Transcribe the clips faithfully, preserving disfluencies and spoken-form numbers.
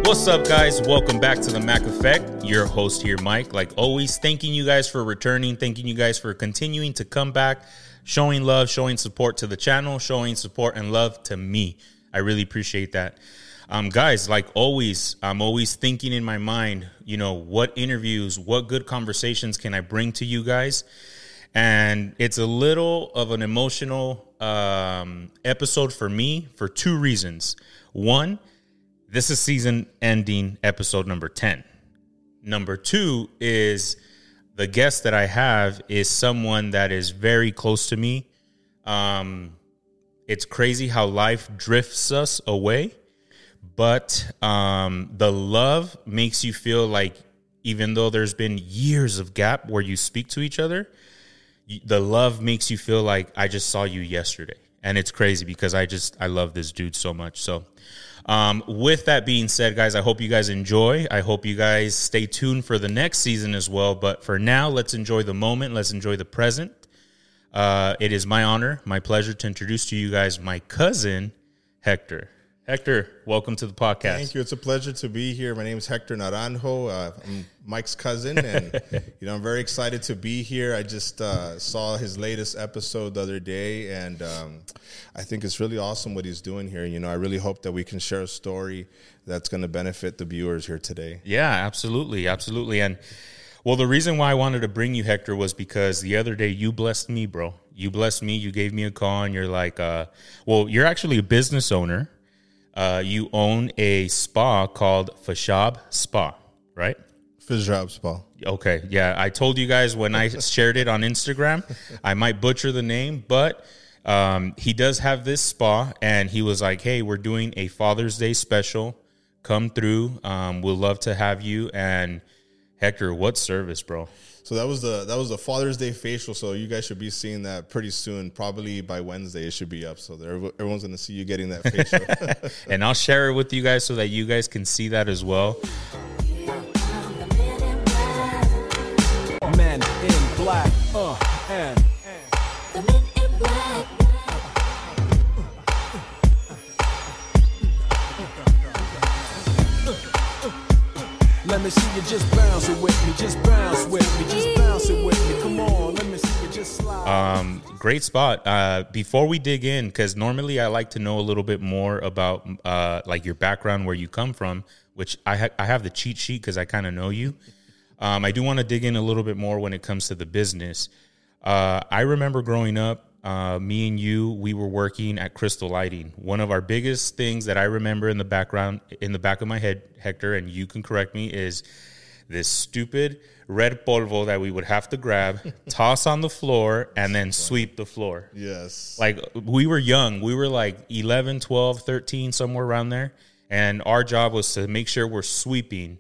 What's up, guys? Welcome back to the Mac Effect. Your host here, Mike. Like always, thanking you guys for returning, thanking you guys for continuing to come back, showing love, showing support to the channel, showing support and love to me. I really appreciate that. Um, guys, like always, I'm always thinking in my mind, you know, what interviews, what good conversations can I bring to you guys? And it's a little of an emotional um, episode for me for two reasons. One, this is season ending episode number ten. Number two is the guest that I have is someone that is very close to me. Um, it's crazy how life drifts us away. But um, the love makes you feel like even though there's been years of gap where you speak to each other, the love makes you feel like I just saw you yesterday. And it's crazy because I just, I love this dude so much. So um, with that being said, guys, I hope you guys enjoy. I hope you guys stay tuned for the next season as well. But for now, let's enjoy the moment. Let's enjoy the present. Uh, it is my honor, my pleasure to introduce to you guys my cousin, Hector. Hector, welcome to the podcast. Thank you. It's a pleasure to be here. My name is Hector Naranjo. Uh, I'm Mike's cousin, and you know I'm very excited to be here. I just uh, saw his latest episode the other day, and um, I think it's really awesome what he's doing here. You know, I really hope that we can share a story that's going to benefit the viewers here today. Yeah, absolutely, absolutely. And well, the reason why I wanted to bring you, Hector, was because the other day you blessed me, bro. You blessed me. You gave me a call, and you're like, uh, well, you're actually a business owner. Uh, you own a spa called Fashab Spa, right? Fashab Spa. Okay, yeah. I told you guys when I shared it on Instagram, I might butcher the name, but um, he does have this spa, and he was like, hey, we're doing a Father's Day special. Come through. Um, we'll love to have you. And Hector, what service, bro? So that was the that was the Father's Day facial. So you guys should be seeing that pretty soon. Probably by Wednesday, it should be up. So everyone's going to see you getting that facial. And I'll share it with you guys so that you guys can see that as well. Men in black, uh, and the men in black. Let me see you just bounce it with me, just bounce with me, just bounce it with me. Come on, let me see you just slide. Um, great spot. Uh, before we dig in, because normally I like to know a little bit more about uh, like your background, where you come from, which I, ha- I have the cheat sheet because I kind of know you. Um, I do want to dig in a little bit more when it comes to the business. Uh, I remember growing up, uh, me and you, we were working at Crystal Lighting. One of our biggest things that I remember in the background, in the back of my head, Hector, and you can correct me, is this stupid red polvo that we would have to grab, toss on the floor, and then sweep the floor. Yes. Like, we were young. We were like eleven, twelve, thirteen, somewhere around there. And our job was to make sure we're sweeping.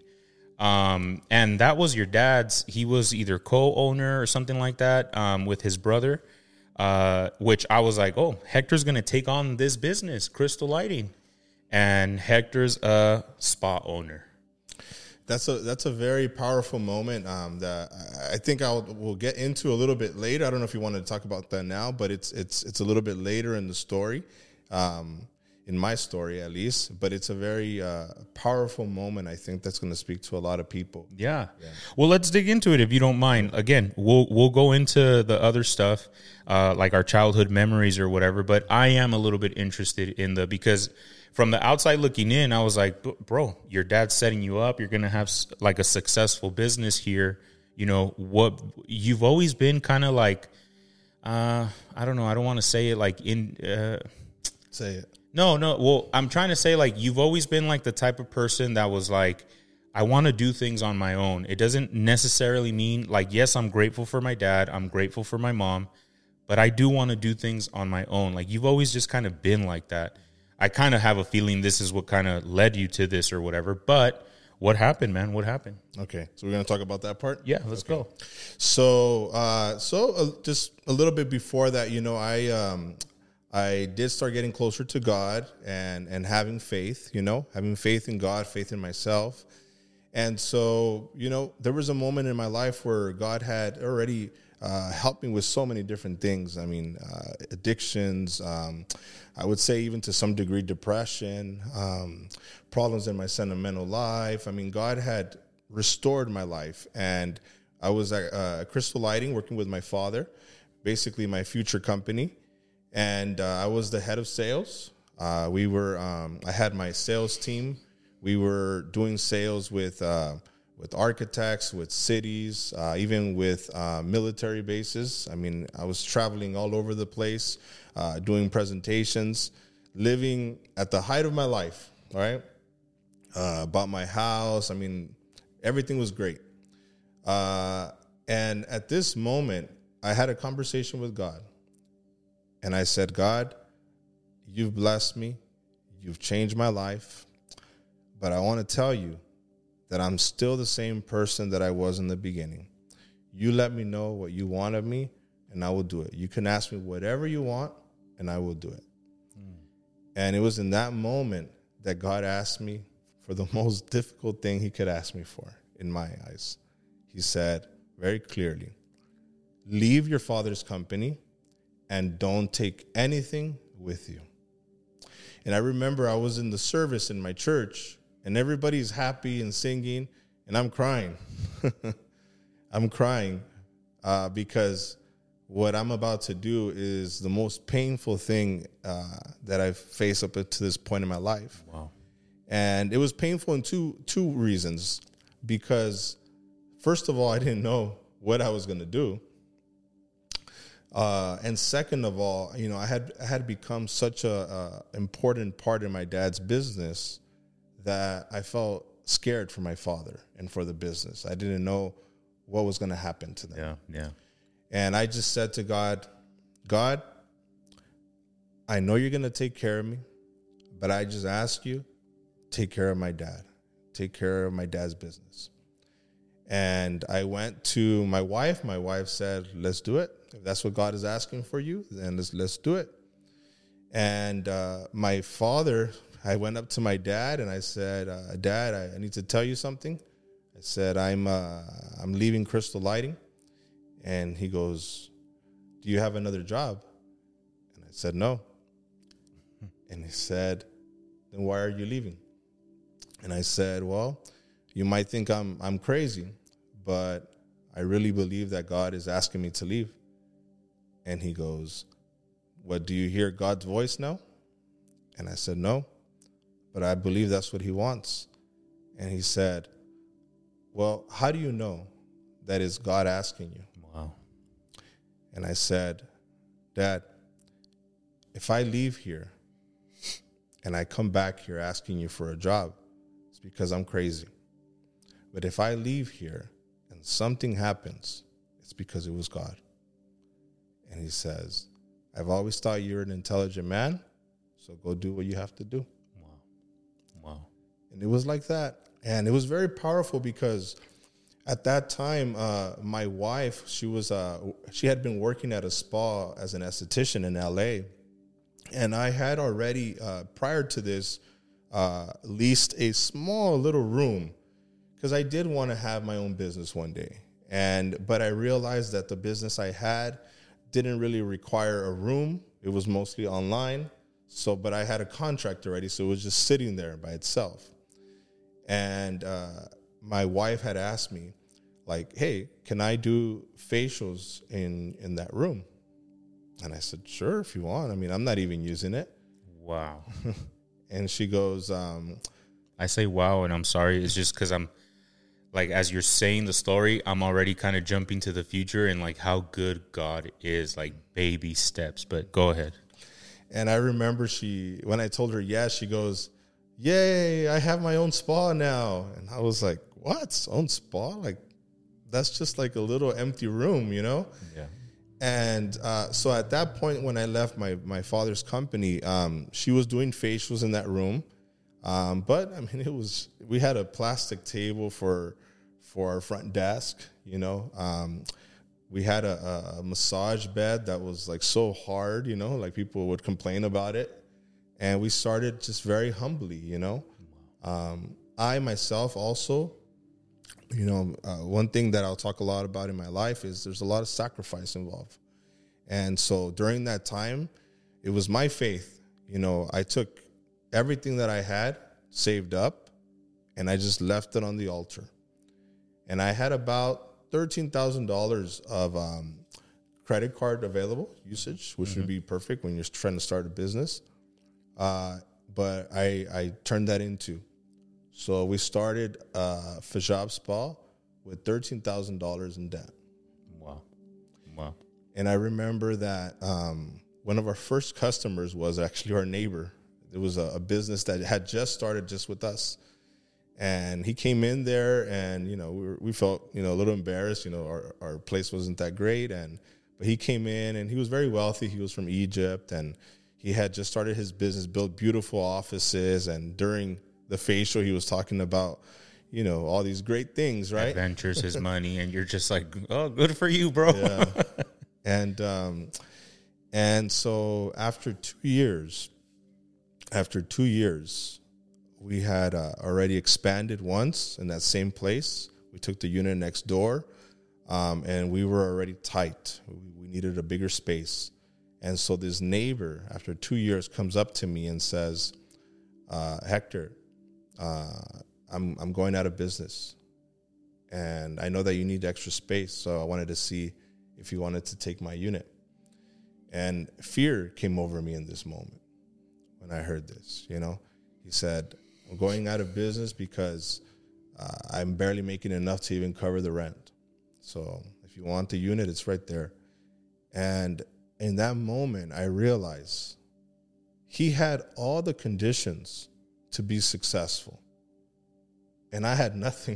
Um, and that was your dad's. He was either co-owner or something like that um, with his brother. Uh, which I was like, oh, Hector's going to take on this business, Crystal Lighting. And Hector's a spa owner. That's a that's a very powerful moment um, that I think I'll we'll get into a little bit later. I don't know if you wanted to talk about that now, but it's it's it's a little bit later in the story, um, in my story at least. But it's a very uh, powerful moment. I think that's going to speak to a lot of people. Yeah. yeah. Well, let's dig into it if you don't mind. Again, we'll we'll go into the other stuff, uh, like our childhood memories or whatever. But I am a little bit interested in the because. From the outside looking in, I was like, bro, your dad's setting you up. You're going to have like a successful business here. You know, what you've always been kind of like, uh, I don't know. I don't want to say it like in. Uh, say it. No, no. Well, I'm trying to say like you've always been like the type of person that was like, I want to do things on my own. It doesn't necessarily mean like, yes, I'm grateful for my dad. I'm grateful for my mom. But I do want to do things on my own. Like you've always just kind of been like that. I kind of have a feeling this is what kind of led you to this or whatever. But what happened, man? What happened? Okay, so we're going to talk about that part? Yeah, let's okay. go. So uh, so uh, just a little bit before that, you know, I um, I did start getting closer to God and, and having faith, you know, having faith in God, faith in myself. And so, you know, there was a moment in my life where God had already uh, helped me with so many different things. I mean, uh, addictions, um, I would say even to some degree depression, um, problems in my sentimental life. I mean, God had restored my life. And I was at uh, Crystal Lighting working with my father, basically my future company. And uh, I was the head of sales. Uh, we were, um, I had my sales team. We were doing sales with uh, with architects, with cities, uh, even with uh, military bases. I mean, I was traveling all over the place, uh, doing presentations, living at the height of my life, all right? Uh, bought my house. I mean, everything was great. Uh, and at this moment, I had a conversation with God. And I said, God, you've blessed me. You've changed my life. But I want to tell you that I'm still the same person that I was in the beginning. You let me know what you want of me, and I will do it. You can ask me whatever you want, and I will do it. Mm. And it was in that moment that God asked me for the most difficult thing he could ask me for, in my eyes. He said very clearly, leave your father's company and don't take anything with you. And I remember I was in the service in my church, and everybody's happy and singing, and I'm crying. I'm crying uh, because what I'm about to do is the most painful thing uh, that I've faced up to this point in my life. Wow. And it was painful in two two reasons. Because, first of all, I didn't know what I was going to do. Uh, and second of all, you know, I had I had become such a, a important part in my dad's business that I felt scared for my father and for the business. I didn't know what was going to happen to them. Yeah, yeah. And I just said to God, God, I know you're going to take care of me, but I just ask you, take care of my dad. Take care of my dad's business. And I went to my wife. My wife said, let's do it. If that's what God is asking for you, then let's, let's do it. And uh, my father, I went up to my dad and I said, uh, Dad, I, I need to tell you something. I said, I'm uh, I'm leaving Crystal Lighting. And he goes, do you have another job? And I said, no. And he said, then why are you leaving? And I said, well, you might think I'm I'm crazy, but I really believe that God is asking me to leave. And he goes, what, do you hear God's voice now? And I said, no, but I believe that's what he wants. And he said, well, how do you know that is God asking you? Wow. And I said, Dad, if I leave here and I come back here asking you for a job, it's because I'm crazy. But if I leave here and something happens, it's because it was God. And he says, I've always thought you're an intelligent man, so go do what you have to do. Wow. Wow. And it was like that. And it was very powerful because at that time, uh, my wife, she was uh, she had been working at a spa as an esthetician in L A. And I had already, uh, prior to this, uh, leased a small little room because I did want to have my own business one day. And but I realized that the business I had didn't really require a room. It was mostly online. So, but I had a contract already, so it was just sitting there by itself. And uh, my wife had asked me, like, hey, can I do facials in, in that room? And I said, sure, if you want. I mean, I'm not even using it. Wow. And she goes, um, I say wow, and I'm sorry. It's just because I'm, like, as you're saying the story, I'm already kind of jumping to the future and, like, how good God is, like, baby steps. But go ahead. And I remember she, when I told her yes, she goes, yay, I have my own spa now. And I was like, what? Own spa? Like, that's just like a little empty room, you know? Yeah. And uh, so at that point, when I left my, my father's company, um, she was doing facials in that room. Um, but, I mean, it was, we had a plastic table for for our front desk, you know. Um, we had a, a massage bed that was, like, so hard, you know, like people would complain about it. And we started just very humbly, you know. Um, I myself also you know, uh, one thing that I'll talk a lot about in my life is there's a lot of sacrifice involved. And so during that time, it was my faith. You know, I took everything that I had saved up and I just left it on the altar. And I had about thirteen thousand dollars of um, credit card available usage, which mm-hmm. would be perfect when you're trying to start a business. Uh, but I, I turned that into. So we started uh, Fajab Spa with thirteen thousand dollars in debt. Wow. Wow. And I remember that um, one of our first customers was actually our neighbor. It was a, a business that had just started just with us. And he came in there and, you know, we, were, we felt, you know, a little embarrassed. You know, our, our place wasn't that great. And but he came in and he was very wealthy. He was from Egypt and he had just started his business, built beautiful offices. And during the facial, he was talking about, you know, all these great things, right? Adventures, his money. And you're just like, oh, good for you, bro. Yeah. And, um, and so after two years, after two years, we had uh, already expanded once in that same place. We took the unit next door, um, and we were already tight. We, we needed a bigger space. And so this neighbor, after two years, comes up to me and says, uh, Hector, uh, I'm I'm going out of business. And I know that you need extra space, so I wanted to see if you wanted to take my unit. And fear came over me in this moment when I heard this, you know. He said, I'm going out of business because uh, I'm barely making enough to even cover the rent. So if you want the unit, it's right there. And in that moment, I realized he had all the conditions to be successful. And I had nothing,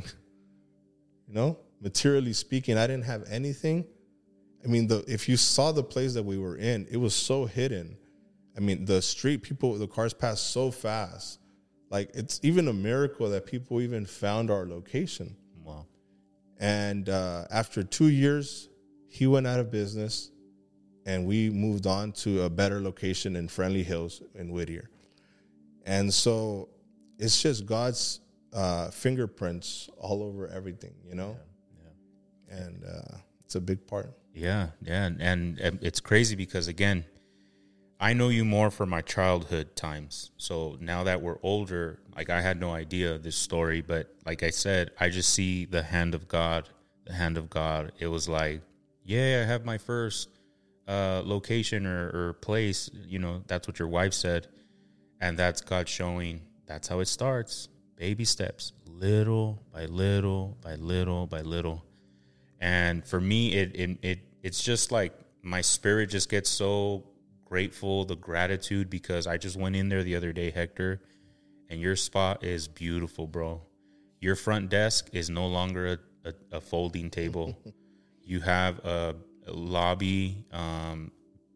you know, materially speaking, I didn't have anything. I mean, the if you saw the place that we were in, it was so hidden. I mean, the street, people, the cars passed so fast. Like, it's even a miracle that people even found our location. Wow. And uh, after two years, he went out of business, and we moved on to a better location in Friendly Hills in Whittier. And so it's just God's uh, fingerprints all over everything, you know? Yeah. yeah. And uh, it's a big part. Yeah, yeah. And, and it's crazy because, again, I know you more from my childhood times. So now that we're older, like, I had no idea this story. But like I said, I just see the hand of God, the hand of God. It was like, yeah, I have my first uh, location or, or place. You know, that's what your wife said. And that's God showing that's how it starts. Baby steps, little by little by little by little. And for me, it, it it it's just like my spirit just gets so grateful, the gratitude, because I just went in there the other day, Hector, and your spot is beautiful, bro. Your front desk is no longer a, a, a folding table. You have a, a lobby, um,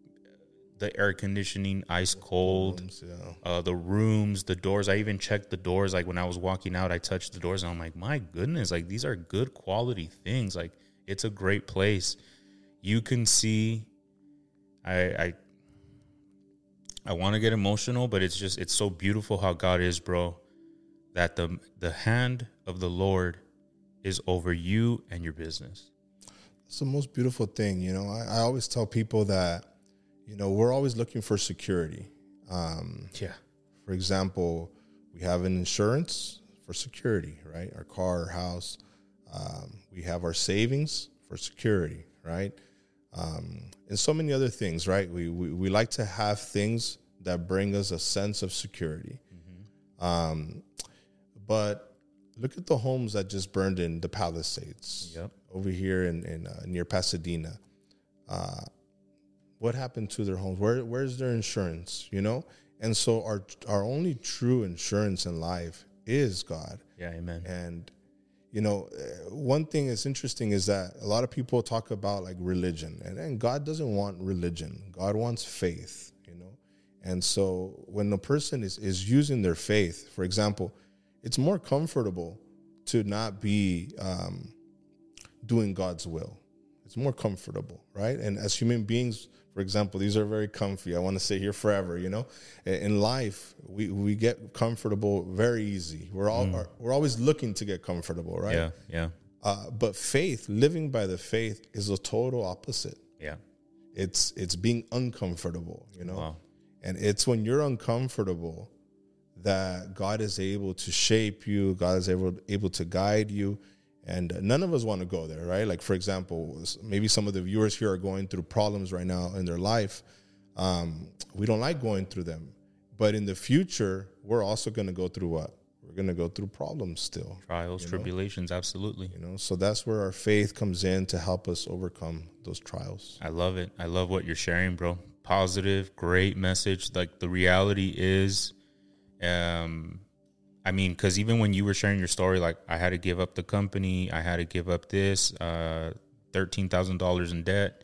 the air conditioning, ice cold, rooms, yeah. uh, the rooms, the doors. I even checked the doors. Like, when I was walking out, I touched the doors, and I'm like, my goodness, like, these are good quality things. Like, it's a great place. You can see, I, I, I want to get emotional, but it's just, it's so beautiful how God is, bro, that the the hand of the Lord is over you and your business. It's the most beautiful thing. You know, I, I always tell people that, you know, we're always looking for security. Um, yeah. For example, we have an insurance for security, right? Our car, our house. Um, we have our savings for security, right? Um, and so many other things, right? We, we we like to have things that bring us a sense of security. Mm-hmm. Um, but look at the homes that just burned in the Palisades, yep. over here in, in uh, near Pasadena. Uh, what happened to their homes? Where where's their insurance? You know, and so our our only true insurance in life is God. Yeah, amen. And you know, one thing that's interesting is that a lot of people talk about like religion, and, and God doesn't want religion. God wants faith, you know. And so when a person is, is using their faith, for example, it's more comfortable to not be um, doing God's will. It's more comfortable, right? And as human beings, for example, these are very comfy. I want to stay here forever, you know. In life, we, we get comfortable very easy. We're all mm. are, we're always looking to get comfortable, right? Yeah, yeah. Uh, but faith, living by the faith, is a total opposite. Yeah. It's it's being uncomfortable, you know? Wow. And it's when you're uncomfortable that God is able to shape you, God is able, able to guide you. And none of us want to go there, right? Like, for example, maybe some of the viewers here are going through problems right now in their life. Um, we don't like going through them. But in the future, we're also going to go through what? We're going to go through problems still. Trials, you know? tribulations, absolutely. You know, so that's where our faith comes in to help us overcome those trials. I love it. I love what you're sharing, bro. Positive, great message. Like, the reality is, um, I mean, because even when you were sharing your story, like, I had to give up the company, I had to give up this, uh, thirteen thousand dollars in debt,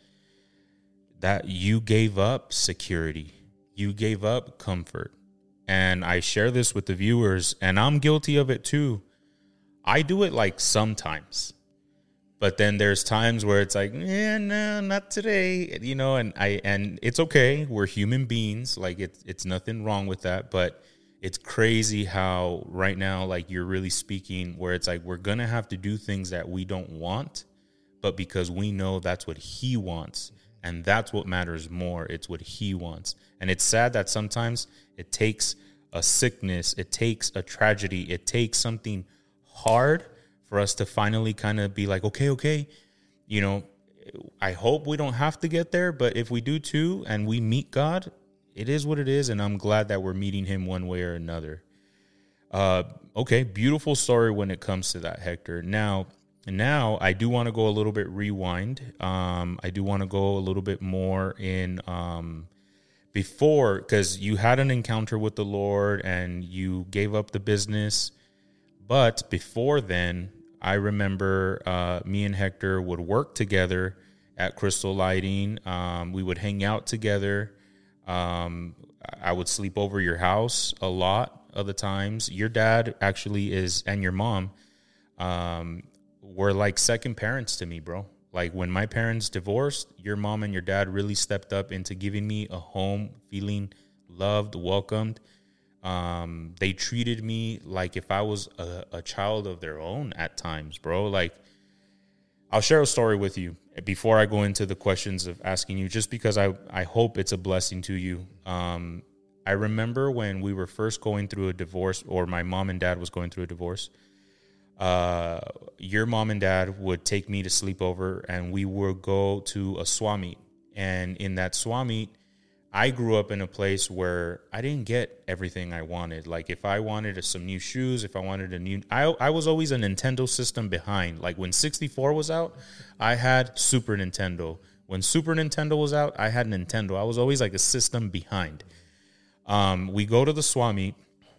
that you gave up security. You gave up comfort. And I share this with the viewers, and I'm guilty of it too. I do it like sometimes, but then there's times where it's like, yeah, no, not today, you know, and I, and it's okay. We're human beings. Like, it's, it's nothing wrong with that, but it's crazy how right now, like, you're really speaking where it's like, we're going to have to do things that we don't want, but because we know that's what he wants. And that's what matters more. It's what he wants. And it's sad that sometimes it takes a sickness, it takes a tragedy, it takes something hard for us to finally kind of be like, okay, okay, you know, I hope we don't have to get there, but if we do too, and we meet God, it is what it is, and I'm glad that we're meeting him one way or another. Uh, okay, beautiful story when it comes to that, Hector. Now, now I do want to go a little bit rewind. Um, I do want to go a little bit more in um, before, because you had an encounter with the Lord and you gave up the business. But before then, I remember uh, me and Hector would work together at Crystal Lighting. Um, we would hang out together. Um, I would sleep over your house a lot of the times. Your dad actually is, and your mom, um, were like second parents to me, bro. Like, when my parents divorced, your mom and your dad really stepped up into giving me a home, feeling loved, welcomed. Um, they treated me like if I was a, a child of their own at times, bro. Like, I'll share a story with you before I go into the questions of asking you, just because I, I hope it's a blessing to you. Um, I remember when we were first going through a divorce, or my mom and dad was going through a divorce, uh, your mom and dad would take me to sleep over, and we would go to a swap meet. And in that swap meet, I grew up in a place where I didn't get everything I wanted. Like, if I wanted some new shoes, if I wanted a new, I I was always a Nintendo system behind. Like, when sixty-four was out, I had Super Nintendo. When Super Nintendo was out, I had Nintendo. I was always like a system behind. Um, we go to the swap meet,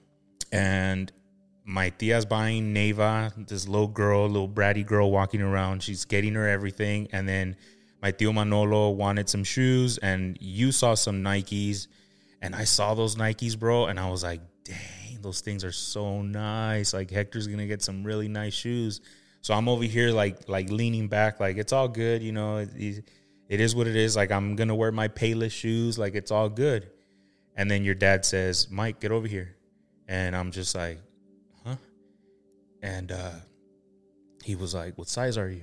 and my tia's buying Neva, this little girl, little bratty girl walking around. She's getting her everything. And then my tío Manolo wanted some shoes, and you saw some Nikes. And I saw those Nikes, bro, and I was like, dang, those things are so nice. Like, Hector's going to get some really nice shoes. So I'm over here, like, like leaning back, like, it's all good, you know. It, it is what it is. Like, I'm going to wear my Payless shoes. Like, it's all good. And then your dad says, Mike, get over here. And I'm just like, huh? And uh, he was like, what size are you?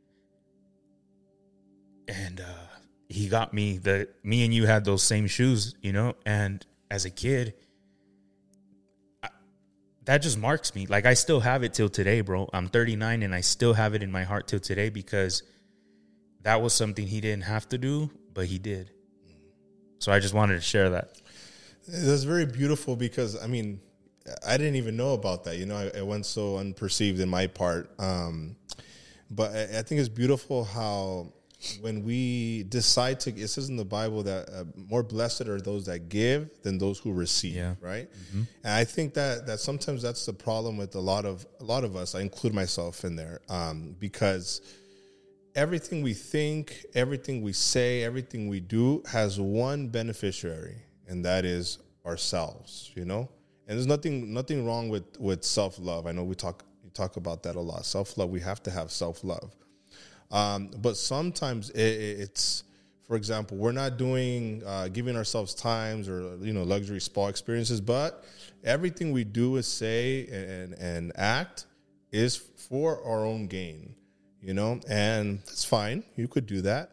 And uh, he got me, the me and you had those same shoes, you know? And as a kid, I, that just marks me. Like, I still have it till today, bro. I'm thirty-nine, and I still have it in my heart till today, because that was something he didn't have to do, but he did. So I just wanted to share that. That's very beautiful, because, I mean, I didn't even know about that. You know, it went so unperceived in my part. Um, but I, I think it's beautiful how when we decide to, it says in the Bible that uh, more blessed are those that give than those who receive, yeah. right? Mm-hmm. And I think that that sometimes that's the problem with a lot of a lot of us. I include myself in there, um, because everything we think, everything we say, everything we do has one beneficiary, and that is ourselves, you know? And there's nothing nothing wrong with, with self-love. I know we talk we talk about that a lot. Self-love, we have to have self-love. Um, but sometimes it, it's, for example, we're not doing, uh, giving ourselves times or, you know, luxury spa experiences, but everything we do is say and, and act is for our own gain, you know, and that's fine. You could do that.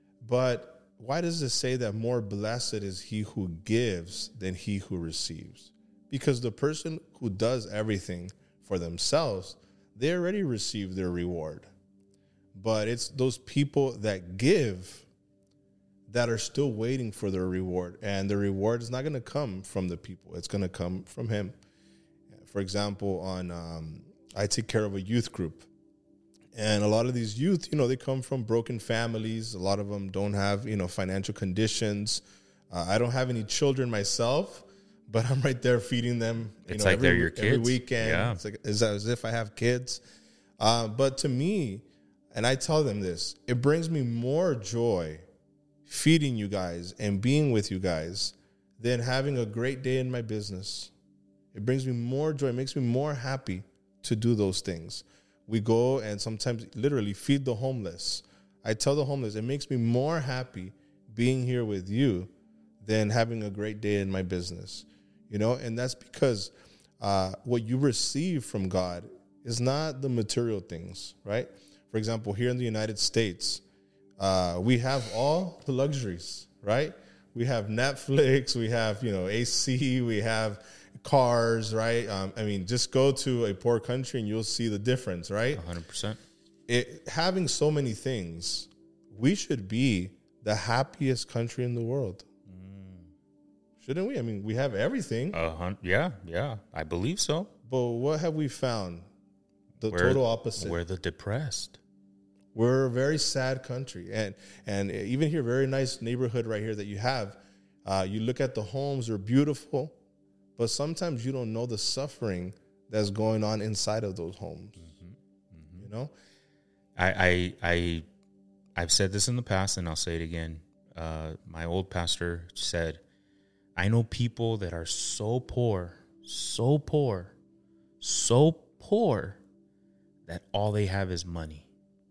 But why does it say that more blessed is he who gives than he who receives? Because the person who does everything for themselves, they already receive their reward. But it's those people that give that are still waiting for their reward. And the reward is not going to come from the people. It's going to come from him. For example, on um, I take care of a youth group. And a lot of these youth, you know, they come from broken families. A lot of them don't have, you know, financial conditions. Uh, I don't have any children myself, but I'm right there feeding them. You it's know, like every, they're your kids. Every weekend. Yeah. It's like it's as if I have kids. Uh, but to me, and I tell them this, it brings me more joy feeding you guys and being with you guys than having a great day in my business. It brings me more joy. It makes me more happy to do those things. We go and sometimes literally feed the homeless. I tell the homeless, it makes me more happy being here with you than having a great day in my business. You know, and that's because uh, what you receive from God is not the material things, right? For example, here in the United States, uh, we have all the luxuries, right? We have Netflix, we have, you know, A C, we have cars, right? Um, I mean, just go to a poor country and you'll see the difference, right? one hundred percent. It, having so many things, we should be the happiest country in the world. Mm. Shouldn't we? I mean, we have everything. Uh, yeah, yeah, I believe so. But what have we found? The we're, total opposite. We're the depressed. We're a very sad country. And and even here, very nice neighborhood right here that you have. Uh, you look at the homes, they're beautiful. But sometimes you don't know the suffering that's going on inside of those homes. Mm-hmm. Mm-hmm. You know? I, I, I, I've said this in the past, and I'll say it again. Uh, my old pastor said, I know people that are so poor, so poor, so poor, that all they have is money.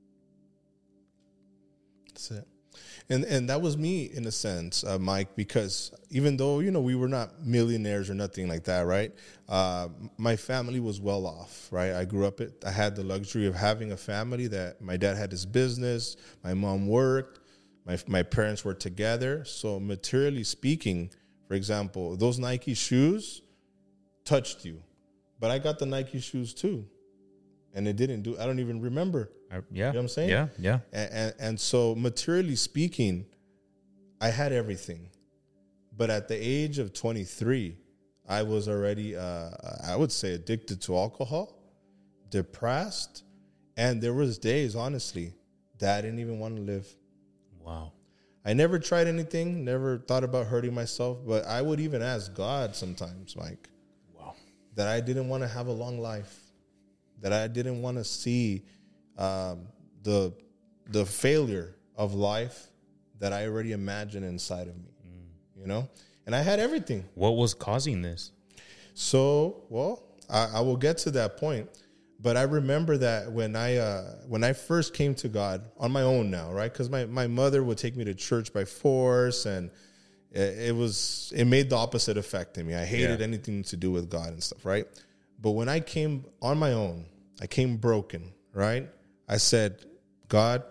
That's it. And and that was me in a sense, uh, Mike, because even though, you know, we were not millionaires or nothing like that, right? Uh, my family was well off, right? I grew up, at, I had the luxury of having a family that my dad had his business, my mom worked, my my parents were together. So materially speaking, for example, those Nike shoes touched you. But I got the Nike shoes too. And it didn't do, I don't even remember. I, yeah. You know what I'm saying? Yeah, yeah. And, and, and so materially speaking, I had everything. But at the age of twenty-three, I was already, uh, I would say, addicted to alcohol, depressed. And there was days, honestly, that I didn't even want to live. Wow. I never tried anything, never thought about hurting myself. But I would even ask God sometimes, Mike, wow, that I didn't want to have a long life. That I didn't want to see um, the the failure of life that I already imagined inside of me, mm. you know? And I had everything. What was causing this? So, well, I, I will get to that point. But I remember that when I uh, when I first came to God on my own now, right? Because my, my mother would take me to church by force, and it, it was it made the opposite effect in me. I hated yeah. anything to do with God and stuff, right? But when I came on my own, I came broken, right? I said, God,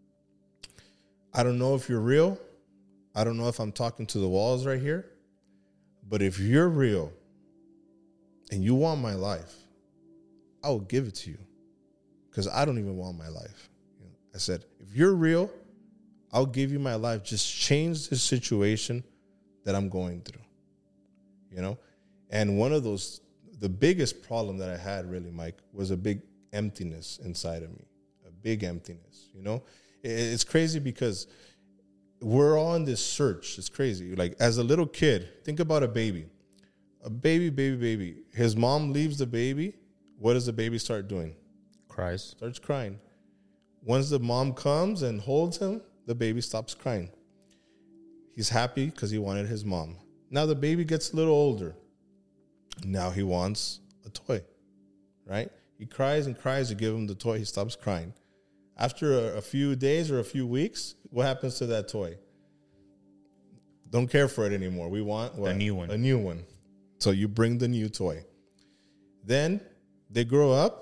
I don't know if you're real. I don't know if I'm talking to the walls right here. But if you're real and you want my life, I will give it to you, because I don't even want my life. You know, I said, if you're real, I'll give you my life. Just change the situation that I'm going through, you know? And one of those, the biggest problem that I had really, Mike, was a big emptiness inside of me, a big emptiness, you know? It's crazy because we're all on this search. It's crazy. Like, as a little kid, think about a baby. A baby, baby, baby. His mom leaves the baby. What does the baby start doing? Cries. Starts crying. Once the mom comes and holds him, the baby stops crying. He's happy because he wanted his mom. Now the baby gets a little older. Now he wants a toy, right? He cries and cries. You give him the toy. He stops crying. After a, a few days or a few weeks, what happens to that toy? Don't care for it anymore. We want what? A new one. A new one. So you bring the new toy. Then they grow up.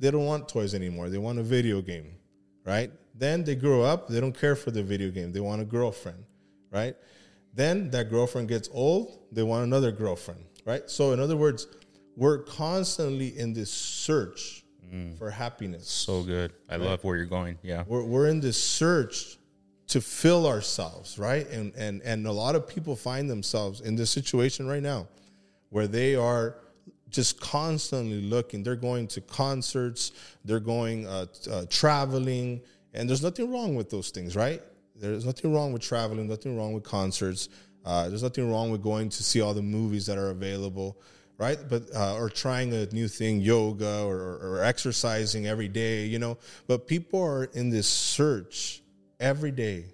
they don't want toys anymore. They want a video game, right? Then they grow up. They don't care for the video game. They want a girlfriend, right? Then that girlfriend gets old. They want another girlfriend, right? So in other words, we're constantly in this search mm. for happiness. So good. I right? love where you're going. Yeah. We're, we're in this search to fill ourselves, right? And, and, and a lot of people find themselves in this situation right now where they are just constantly looking. They're going to concerts. They're going uh, uh, traveling. And there's nothing wrong with those things, right? There's nothing wrong with traveling, nothing wrong with concerts. Uh, there's nothing wrong with going to see all the movies that are available, right? But uh, or trying a new thing, yoga or, or exercising every day, you know. But people are in this search every day.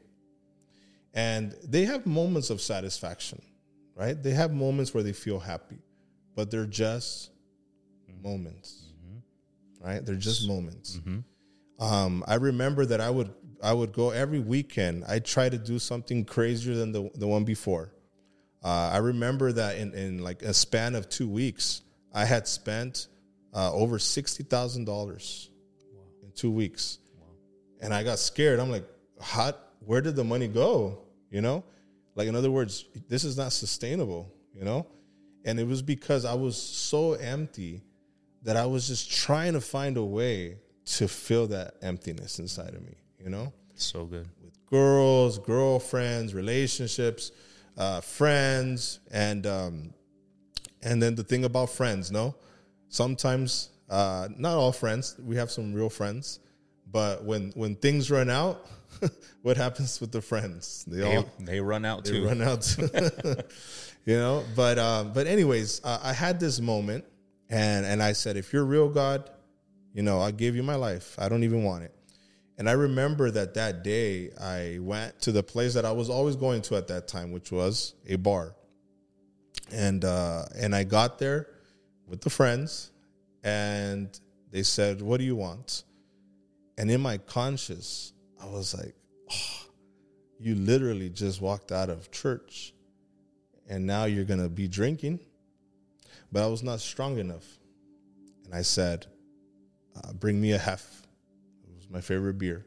And they have moments of satisfaction, right? They have moments where they feel happy. But they're just mm-hmm. moments, mm-hmm. right? They're just moments. Mm-hmm. Um, I remember that I would I would go every weekend. I try to do something crazier than the the one before. Uh, I remember that in, in like a span of two weeks, I had spent uh, over sixty thousand dollars wow. in two weeks, wow. and I got scared. I'm like, "How? Where did the money go?" You know, like in other words, this is not sustainable. You know, and it was because I was so empty that I was just trying to find a way to fill that emptiness inside of me, you know? So good. With girls, girlfriends, relationships, uh, friends, and um, and then the thing about friends, no? Sometimes, uh, not all friends, we have some real friends, but when, when things run out, what happens with the friends? They, they all they run out they too. They run out too. You know? But um, but anyways, uh, I had this moment, and and I said, if you're real, God, you know, I give you my life. I don't even want it. And I remember that that day I went to the place that I was always going to at that time, which was a bar. And uh, and I got there with the friends, and they said, what do you want? And in my conscience, I was like, oh, you literally just walked out of church, and now you're going to be drinking. But I was not strong enough. And I said, Uh, bring me a hef. It was my favorite beer.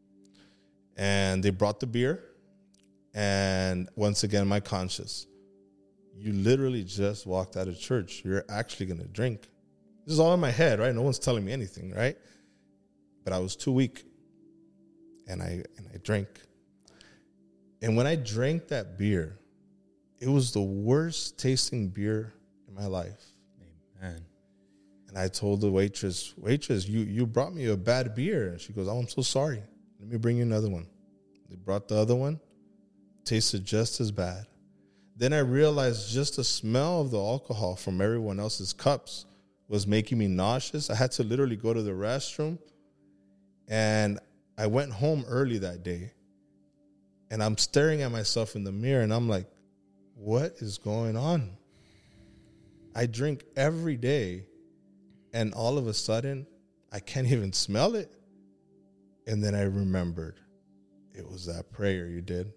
And they brought the beer. And once again, my conscience, you literally just walked out of church. You're actually going to drink. This is all in my head, right? No one's telling me anything, right? But I was too weak. And I and I drank. And when I drank that beer, it was the worst tasting beer in my life. Amen. And I told the waitress, waitress, you, you brought me a bad beer. And she goes, oh, I'm so sorry. Let me bring you another one. They brought the other one. Tasted just as bad. Then I realized just the smell of the alcohol from everyone else's cups was making me nauseous. I had to literally go to the restroom. And I went home early that day. And I'm staring at myself in the mirror. And I'm like, what is going on? I drink every day. And all of a sudden, I can't even smell it. And then I remembered it was that prayer you did.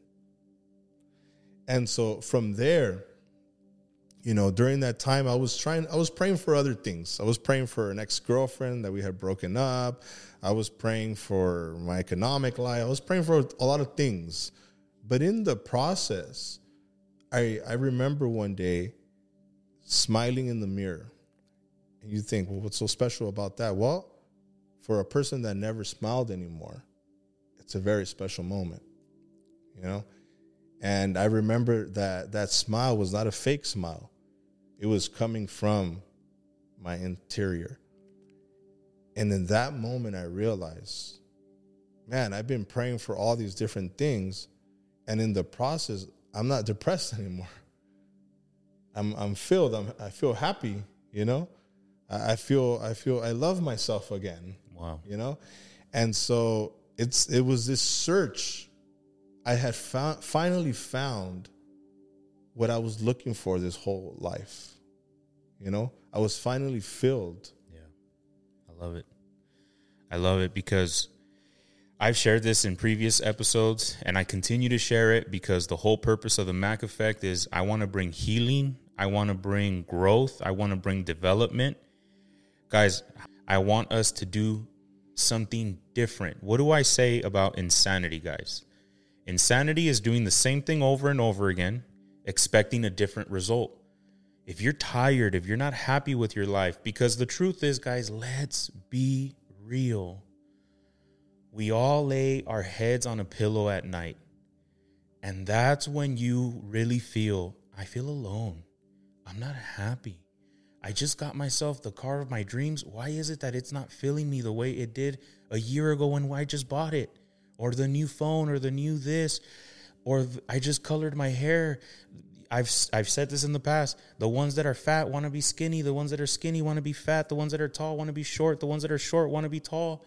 And so from there, you know, during that time, I was trying, I was praying for other things. I was praying for an ex-girlfriend that we had broken up. I was praying for my economic life. I was praying for a lot of things. But in the process, I I remember one day smiling in the mirror. And you think, well, what's so special about that? Well, for a person that never smiled anymore, it's a very special moment, you know? And I remember that that smile was not a fake smile. It was coming from my interior. And in that moment, I realized, man, I've been praying for all these different things. And in the process, I'm not depressed anymore. I'm I'm filled. I'm, I feel happy, you know? I feel, I feel, I love myself again. Wow. You know? And so it's, it was this search. I had found, finally found what I was looking for this whole life. You know? I was finally filled. Yeah. I love it. I love it because I've shared this in previous episodes and I continue to share it because the whole purpose of the Mac Effect is I want to bring healing. I want to bring growth. I want to bring development. Guys, I want us to do something different. What do I say about insanity, guys? Insanity is doing the same thing over and over again, expecting a different result. If you're tired, if you're not happy with your life, because the truth is, guys, let's be real. We all lay our heads on a pillow at night, and that's when you really feel, I feel alone. I'm not happy. I just got myself the car of my dreams. Why is it that it's not filling me the way it did a year ago when I just bought it? Or the new phone, or the new this, or I just colored my hair. I've I've said this in the past. The ones that are fat want to be skinny. The ones that are skinny want to be fat. The ones that are tall want to be short. The ones that are short want to be tall.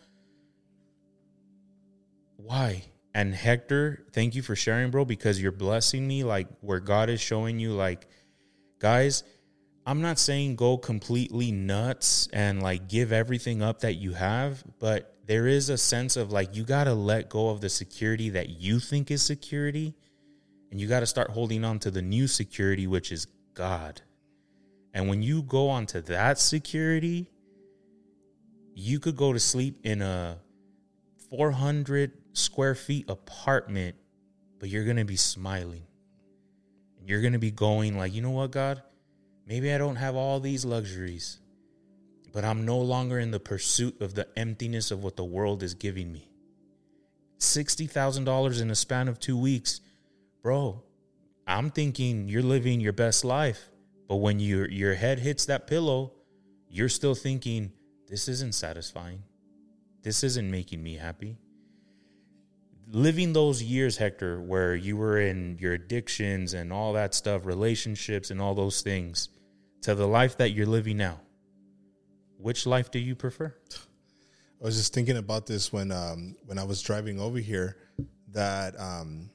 Why? And Hector, thank you for sharing, bro, because you're blessing me, like, where God is showing you, like, guys, I'm not saying go completely nuts and, like, give everything up that you have, but there is a sense of, like, you got to let go of the security that you think is security, and you got to start holding on to the new security, which is God. And when you go onto that security, you could go to sleep in a four hundred square feet apartment, but you're going to be smiling. And you're going to be going like, you know what, God? Maybe I don't have all these luxuries, but I'm no longer in the pursuit of the emptiness of what the world is giving me. sixty thousand dollars in a span of two weeks. Bro, I'm thinking you're living your best life. But when your your head hits that pillow, you're still thinking, this isn't satisfying. This isn't making me happy. Living those years, Hector, where you were in your addictions and all that stuff, relationships and all those things, to the life that you're living now, which life do you prefer? I was just thinking about this when um, when I was driving over here, that um,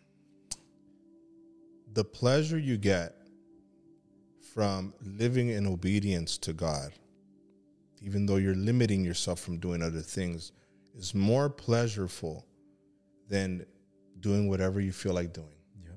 the pleasure you get from living in obedience to God, even though you're limiting yourself from doing other things, is more pleasurable than doing whatever you feel like doing. Yep.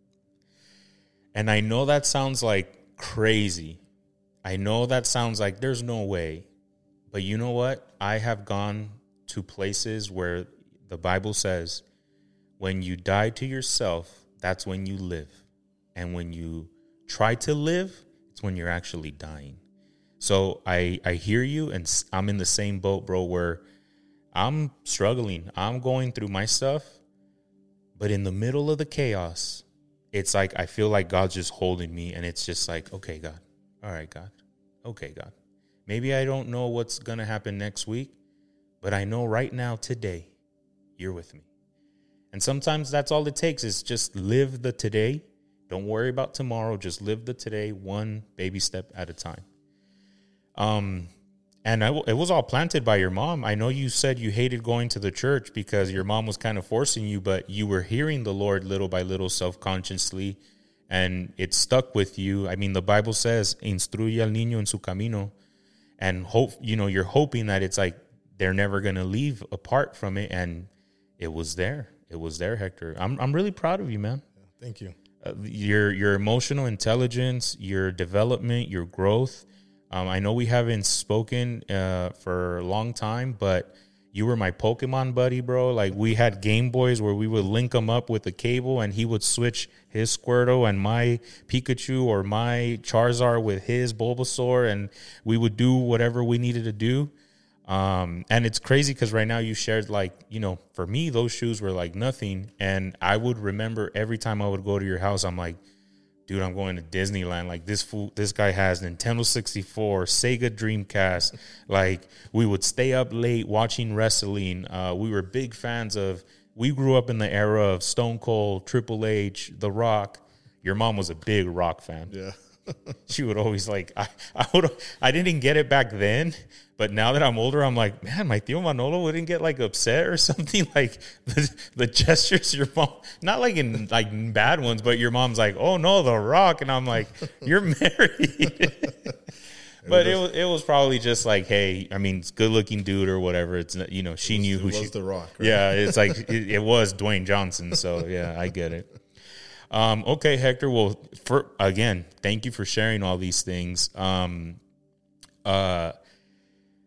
And I know that sounds like crazy. I know that sounds like there's no way. But you know what? I have gone to places where the Bible says, when you die to yourself, that's when you live. And when you try to live, it's when you're actually dying. So I, I hear you, and I'm in the same boat, bro, where I'm struggling. I'm going through my stuff. But in the middle of the chaos, it's like I feel like God's just holding me, and it's just like, okay, God. All right, God. Okay, God. Maybe I don't know what's going to happen next week, but I know right now, today, you're with me. And sometimes that's all it takes, is just live the today. Don't worry about tomorrow. Just live the today, one baby step at a time. Um, and I w- it was all planted by your mom. I know you said you hated going to the church because your mom was kind of forcing you, but you were hearing the Lord little by little, self-consciously, and it stuck with you. I mean, the Bible says, instruye al niño en su camino, and hope, you know, you're hoping that it's like they're never going to leave apart from it, and it was there. It was there, Hector. I'm I'm really proud of you, man. Yeah, thank you. Uh, your your emotional intelligence, your development, your growth. Um, I know we haven't spoken uh, for a long time, but you were my Pokemon buddy, bro. Like, we had Game Boys where we would link them up with a cable, and he would switch his Squirtle and my Pikachu or my Charizard with his Bulbasaur, and we would do whatever we needed to do. Um, and it's crazy because right now you shared, like, you know, for me, those shoes were like nothing. And I would remember every time I would go to your house, I'm like, dude, I'm going to Disneyland. Like, this fool, this guy has Nintendo sixty-four, Sega Dreamcast. Like, we would stay up late watching wrestling. Uh, we were big fans of, we grew up in the era of Stone Cold, Triple H, The Rock. Your mom was a big Rock fan. Yeah. She would always, like, I, I would, I didn't get it back then, but now that I'm older, I'm like, man, my Tio Manolo wouldn't get, like, upset or something. Like, the, the gestures your mom, not like in, like, bad ones, but your mom's like, oh no, The Rock, and I'm like, you're married. But it was, it was probably just like, hey, I mean, it's good looking dude or whatever. It's, you know, she it was, knew who it was she The Rock. Right? Yeah, it's like it, it was Dwayne Johnson. So yeah, I get it. Um, okay, Hector. Well, for again, thank you for sharing all these things. Um, uh,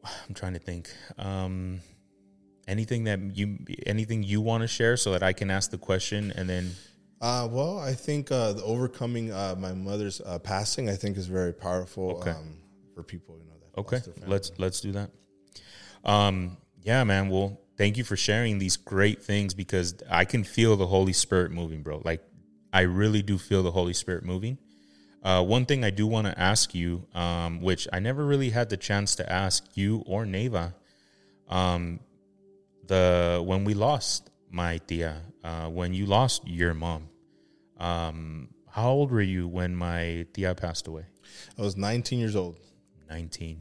I'm trying to think. Um, anything that you, anything you want to share so that I can ask the question and then. Uh, well, I think uh, the overcoming uh, my mother's uh, passing, I think, is very powerful Okay. um, for people. You know that. Okay, lost their family. let's let's do that. Um, yeah, man. Well, thank you for sharing these great things because I can feel the Holy Spirit moving, bro. Like, I really do feel the Holy Spirit moving. Uh, one thing I do want to ask you, um, which I never really had the chance to ask you or Neva, um, the when we lost my tia, uh, when you lost your mom, um, how old were you when my tia passed away? I was nineteen years old. nineteen.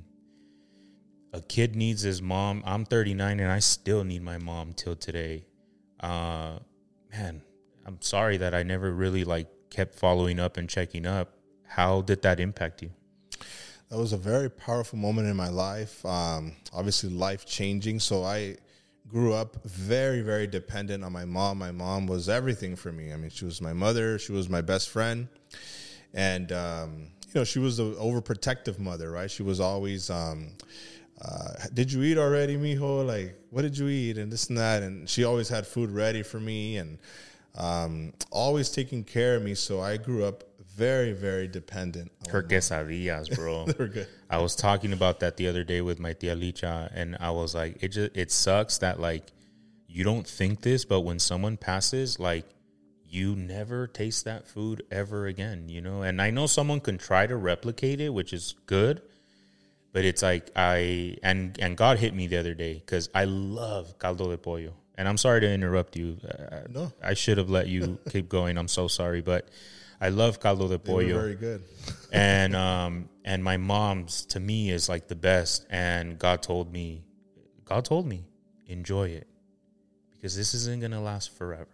A kid needs his mom. I'm thirty-nine, and I still need my mom till today. Uh, man, I'm sorry that I never really like kept following up and checking up. How did that impact you? That was a very powerful moment in my life. Um, obviously, life changing. So I grew up very, very dependent on my mom. My mom was everything for me. I mean, she was my mother. She was my best friend, and um, you know, she was the overprotective mother, right? She was always. Um, Uh, did you eat already, mijo? Like, what did you eat? And this and that. And she always had food ready for me and um, always taking care of me. So I grew up very, very dependent. Her quesadillas, bro. They were good. I was talking about that the other day with my tia Licha, and I was like, it just it sucks that like you don't think this, but when someone passes, like you never taste that food ever again, you know? And I know someone can try to replicate it, which is good. But it's like I, and, and God hit me the other day because I love caldo de pollo. And I'm sorry to interrupt you. Uh, No. I should have let you keep going. I'm so sorry. But I love caldo de pollo. They were very good. and um, and my mom's, to me, is like the best. And God told me, God told me, enjoy it. Because this isn't going to last forever.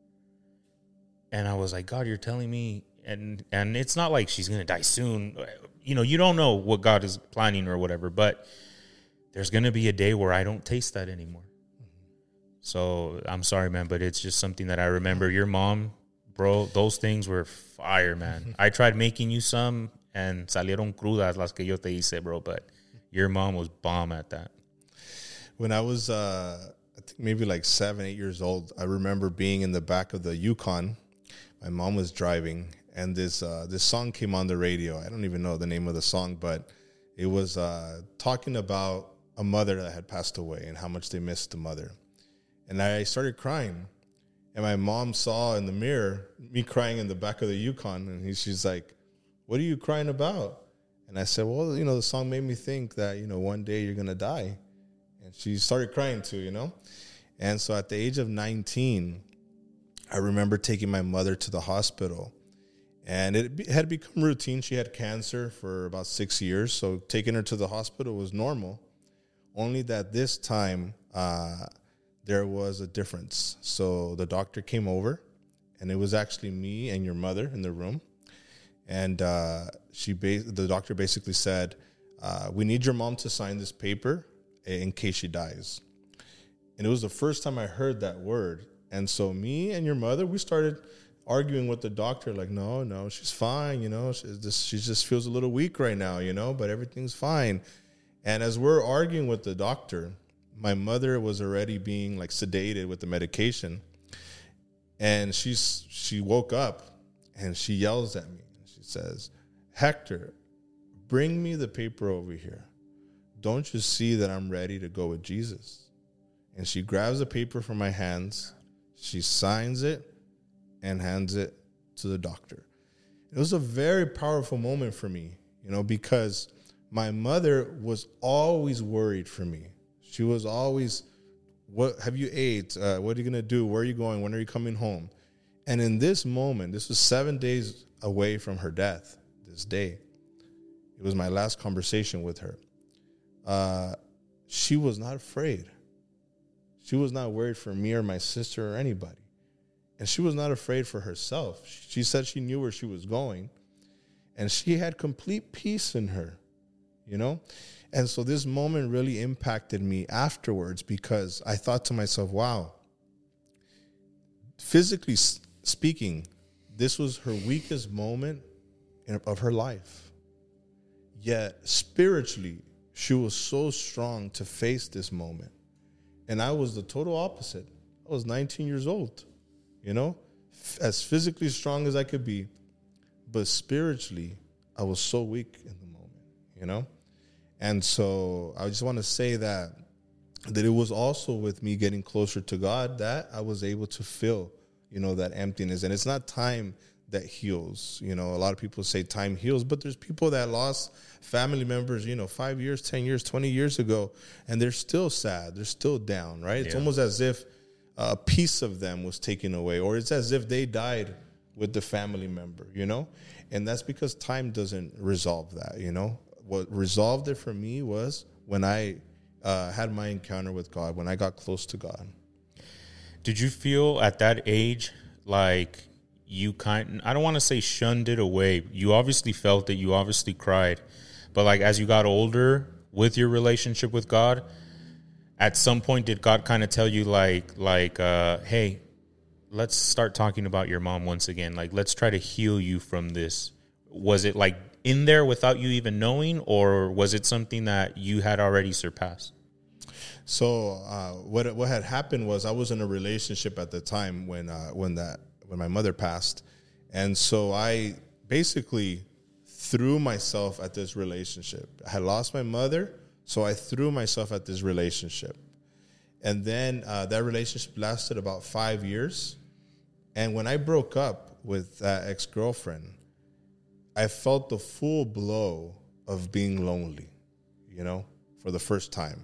And I was like, God, you're telling me. And, and it's not like she's going to die soon. You know, you don't know what God is planning or whatever, but there's going to be a day where I don't taste that anymore. Mm-hmm. So I'm sorry, man, but it's just something that I remember. Your mom, bro, those things were fire, man. I tried making you some and salieron crudas las que yo te hice, bro, but your mom was bomb at that. When I was uh, I think maybe like seven, eight years old, I remember being in the back of the Yukon. My mom was driving. And this uh, this song came on the radio. I don't even know the name of the song, but it was uh, talking about a mother that had passed away and how much they missed the mother. And I started crying. And my mom saw in the mirror me crying in the back of the Yukon. And he, she's like, what are you crying about? And I said, well, you know, the song made me think that, you know, one day you're going to die. And she started crying too, you know. And so at the age of nineteen, I remember taking my mother to the hospital. And it had become routine. She had cancer for about six years, so taking her to the hospital was normal. Only that this time, uh, there was a difference. So the doctor came over, and it was actually me and your mother in the room. And uh, she, ba- the doctor basically said, uh, we need your mom to sign this paper in case she dies. And it was the first time I heard that word. And so me and your mother, we started arguing with the doctor, like, no, no, she's fine, you know, she's just, she just feels a little weak right now, you know, but everything's fine. And as we're arguing with the doctor, my mother was already being, like, sedated with the medication. And she's she woke up, and she yells at me. She says, Hector, bring me the paper over here. Don't you see that I'm ready to go with Jesus? And she grabs the paper from my hands. She signs it and hands it to the doctor. It was a very powerful moment for me, you know, because my mother was always worried for me. She was always, what have you ate? Uh, what are you going to do? Where are you going? When are you coming home? And in this moment, this was seven days away from her death, this day. It was my last conversation with her. Uh, she was not afraid. She was not worried for me or my sister or anybody. And she was not afraid for herself. She said she knew where she was going. And she had complete peace in her, you know? And so this moment really impacted me afterwards because I thought to myself, wow, physically speaking, this was her weakest moment of her life. Yet spiritually, she was so strong to face this moment. And I was the total opposite. I was nineteen years old, you know, F- as physically strong as I could be. But spiritually, I was so weak in the moment, you know. And so I just want to say that that it was also with me getting closer to God that I was able to feel, you know, that emptiness. And it's not time that heals. You know, a lot of people say time heals, but there's people that lost family members, you know, five years, ten years, twenty years ago, and they're still sad. They're still down, right? Yeah. It's almost as if a piece of them was taken away, or it's as if they died with the family member, you know? And that's because time doesn't resolve that, you know? What resolved it for me was when I uh, had my encounter with God, when I got close to God. Did you feel at that age like you kind, I don't want to say shunned it away. You obviously felt it. You obviously cried. But like as you got older with your relationship with God, at some point did God kind of tell you like, like, uh, hey, let's start talking about your mom once again. Like, let's try to heal you from this. Was it like in there without you even knowing, or was it something that you had already surpassed? So uh, what what had happened was I was in a relationship at the time when uh, when that when my mother passed, and so I basically threw myself at this relationship. I had lost my mother, so I threw myself at this relationship, and then uh, that relationship lasted about five years. And when I broke up with that ex-girlfriend, I felt the full blow of being lonely, you know, for the first time.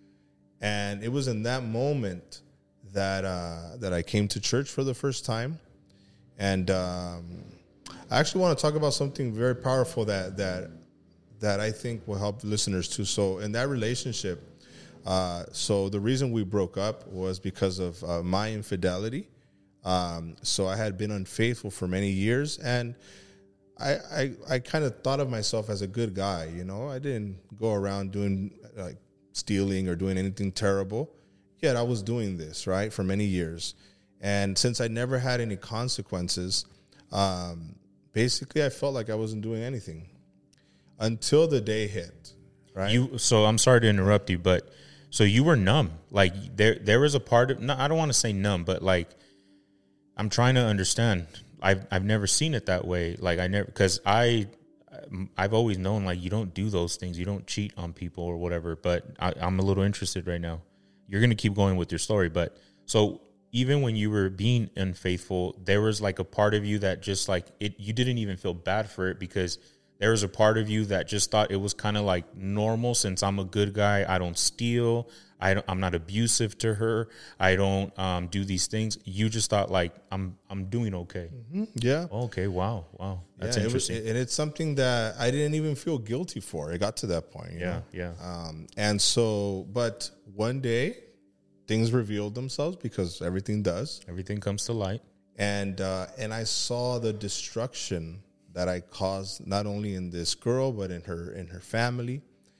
And it was in that moment that uh, that I came to church for the first time. And um, I actually want to talk about something very powerful that that that I think will help listeners too. So in that relationship, uh, so the reason we broke up was because of uh, my infidelity. Um, so I had been unfaithful for many years, and I I, I kind of thought of myself as a good guy. You know, I didn't go around doing like stealing or doing anything terrible. Yet I was doing this, right, for many years. And since I never had any consequences, um, basically I felt like I wasn't doing anything until the day hit, right? You. So I'm sorry to interrupt you, but so you were numb. Like there, there was a part of, no, I don't want to say numb, but like I'm trying to understand. I've, I've never seen it that way. Like I never, because I, I've always known like you don't do those things. You don't cheat on people or whatever. But I, I'm a little interested right now. You're going to keep going with your story, but so even when you were being unfaithful, there was like a part of you that just like it, you didn't even feel bad for it because there was a part of you that just thought it was kind of like normal since I'm a good guy. I don't steal. I don't, I'm not abusive to her. I don't um, do these things. You just thought like I'm I'm doing okay. Mm-hmm. Yeah. Okay. Wow. Wow. That's yeah, interesting. It was, and it's something that I didn't even feel guilty for. It got to that point. You yeah. know? Yeah. Um, and so, but one day, things revealed themselves because everything does. Everything comes to light. And uh, and I saw the destruction that I caused not only in this girl but in her in her family.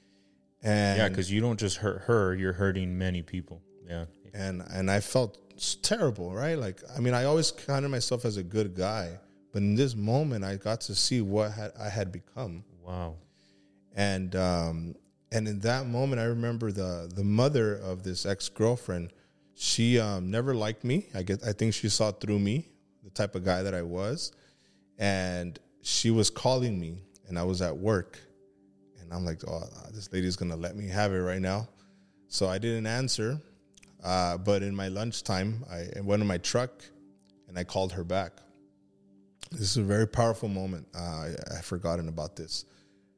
And yeah, because you don't just hurt her; you're hurting many people. Yeah. And and I felt terrible, right? Like I mean, I always counted myself as a good guy, but in this moment, I got to see what had, I had become. Wow. And um, and in that moment, I remember the the mother of this ex-girlfriend. She um, never liked me. I get. I think she saw through me, the type of guy that I was, and she was calling me, and I was at work, and I'm like, oh, this lady's gonna let me have it right now. So I didn't answer, uh, but in my lunchtime, I went in my truck, and I called her back. This is a very powerful moment. Uh, I, I forgotten about this.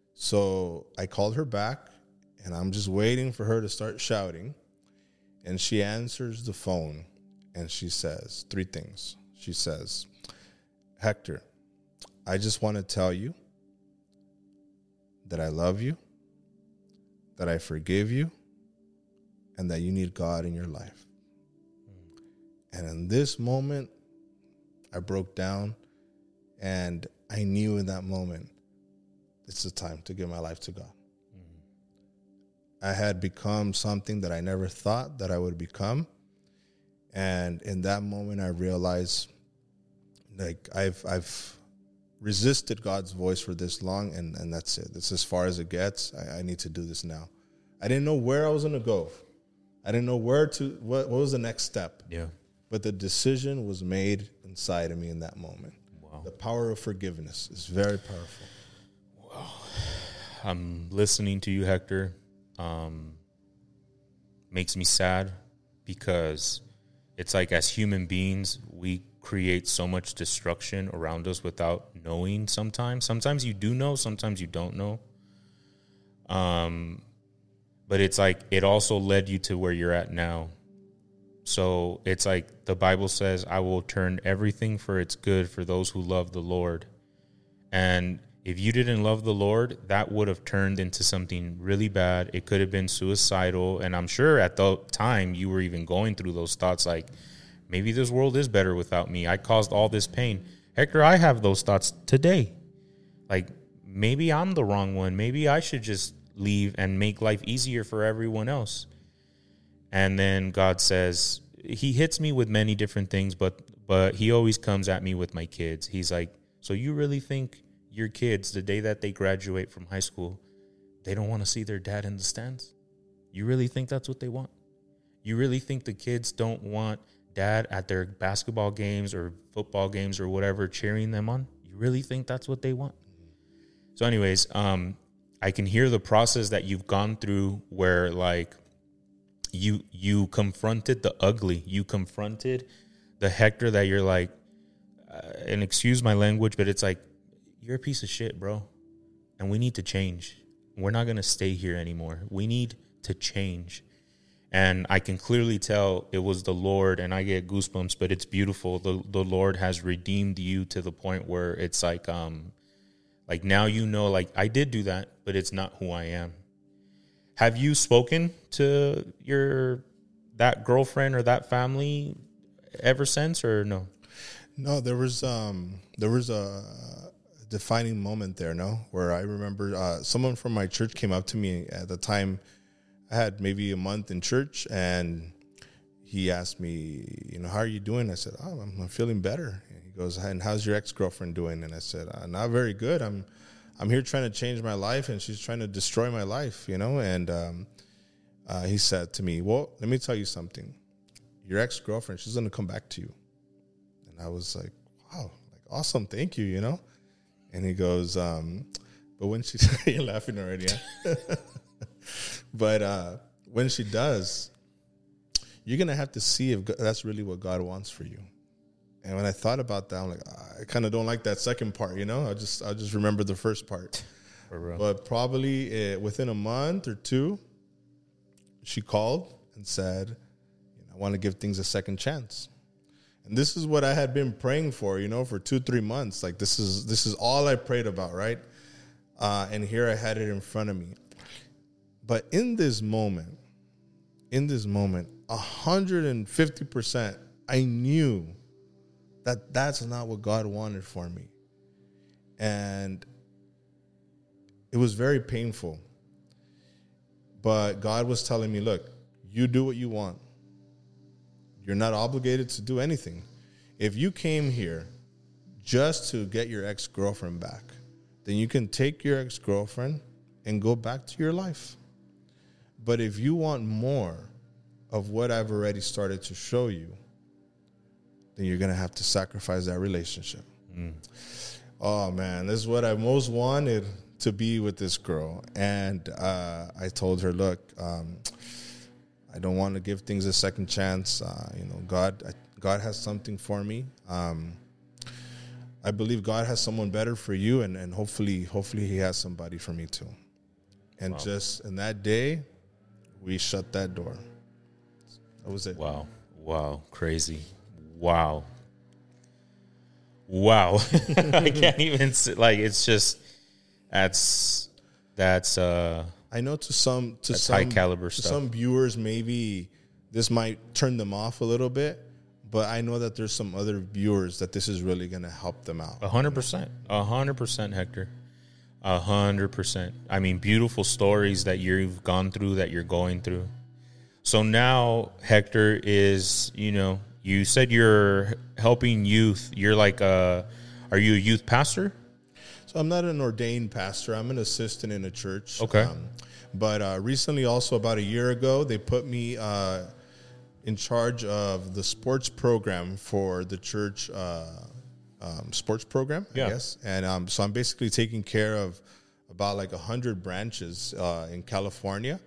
So I called her back, and I'm just waiting for her to start shouting. And she answers the phone, and she says three things. She says, Hector, I just want to tell you that I love you, that I forgive you, and that you need God in your life. Mm. And in this moment, I broke down, and I knew in that moment, it's the time to give my life to God. I had become something that I never thought that I would become. And in that moment, I realized, like, I've I've resisted God's voice for this long, and, and that's it. That's as far as it gets. I, I need to do this now. I didn't know where I was going to go. I didn't know where to, what, what was the next step. Yeah. But the decision was made inside of me in that moment. Wow. The power of forgiveness is very powerful. Wow. I'm listening to you, Hector. Um, makes me sad because it's like as human beings, we create so much destruction around us without knowing sometimes. Sometimes you do know, sometimes you don't know. Um, but it's like it also led you to where you're at now. So it's like the Bible says, I will turn everything for its good for those who love the Lord. And if you didn't love the Lord, that would have turned into something really bad. It could have been suicidal. And I'm sure at the time you were even going through those thoughts like, maybe this world is better without me. I caused all this pain. Hector, I have those thoughts today. Like, maybe I'm the wrong one. Maybe I should just leave and make life easier for everyone else. And then God says, he hits me with many different things, but but he always comes at me with my kids. He's like, so you really think your kids, the day that they graduate from high school, they don't want to see their dad in the stands? You really think that's what they want? You really think the kids don't want dad at their basketball games or football games or whatever cheering them on? You really think that's what they want? So anyways, um, I can hear the process that you've gone through where like you you confronted the ugly. You confronted the Hector that you're like, uh, and excuse my language, but it's like, you're a piece of shit, bro. And we need to change. We're not going to stay here anymore. We need to change. And I can clearly tell it was the Lord, and I get goosebumps, but it's beautiful. The the Lord has redeemed you to the point where it's like, um, like now you know, like I did do that, but it's not who I am. Have you spoken to your that girlfriend or that family ever since, or no? No, there was um, there was a defining moment there, no, where I remember uh, someone from my church came up to me at the time. I had maybe a month in church, and he asked me, you know, how are you doing? I said, oh, I'm, I'm feeling better. And he goes, and how's your ex-girlfriend doing? And I said, uh, not very good. I'm I'm here trying to change my life, and she's trying to destroy my life, you know. And um, uh, he said to me, well, let me tell you something. Your ex-girlfriend, she's going to come back to you. And I was like, wow, like awesome, thank you, you know. And he goes, um, but when she, you're laughing already, huh? But uh, when she does, you're going to have to see if that's really what God wants for you. And when I thought about that, I'm like, I kind of don't like that second part, you know? I just I just remember the first part. For real. But probably uh, within a month or two, she called and said, you know, I want to give things a second chance. And this is what I had been praying for, you know, for two, three months. Like, this is this is all I prayed about, right? Uh, and here I had it in front of me. But in this moment, in this moment, one hundred fifty percent, I knew that that's not what God wanted for me. And it was very painful. But God was telling me, look, you do what you want. You're not obligated to do anything. If you came here just to get your ex-girlfriend back, then you can take your ex-girlfriend and go back to your life. But if you want more of what I've already started to show you, then you're going to have to sacrifice that relationship. Mm. Oh, man, this is what I most wanted to be with this girl. And uh, I told her, look, um, I don't want to give things a second chance. Uh, you know, God God has something for me. Um, I believe God has someone better for you, and, and hopefully, hopefully he has somebody for me too. And wow. Just in that day, we shut that door. That was it. Wow. Wow. Crazy. Wow. Wow. I can't even say, like, it's just, that's, that's, uh, I know to some, to that's some, high caliber to stuff. some viewers, maybe this might turn them off a little bit, but I know that there's some other viewers that this is really going to help them out. A hundred percent. A hundred percent, Hector. A hundred percent. I mean, beautiful stories that you've gone through, that you're going through. So now Hector is, you know, you said you're helping youth. You're like a, are you a youth pastor? So I'm not an ordained pastor. I'm an assistant in a church. Okay. Um, But uh, recently, also about a year ago, they put me uh, in charge of the sports program for the church uh, um, sports program, Yeah. I guess. And um, so I'm basically taking care of about like one hundred branches uh, in California.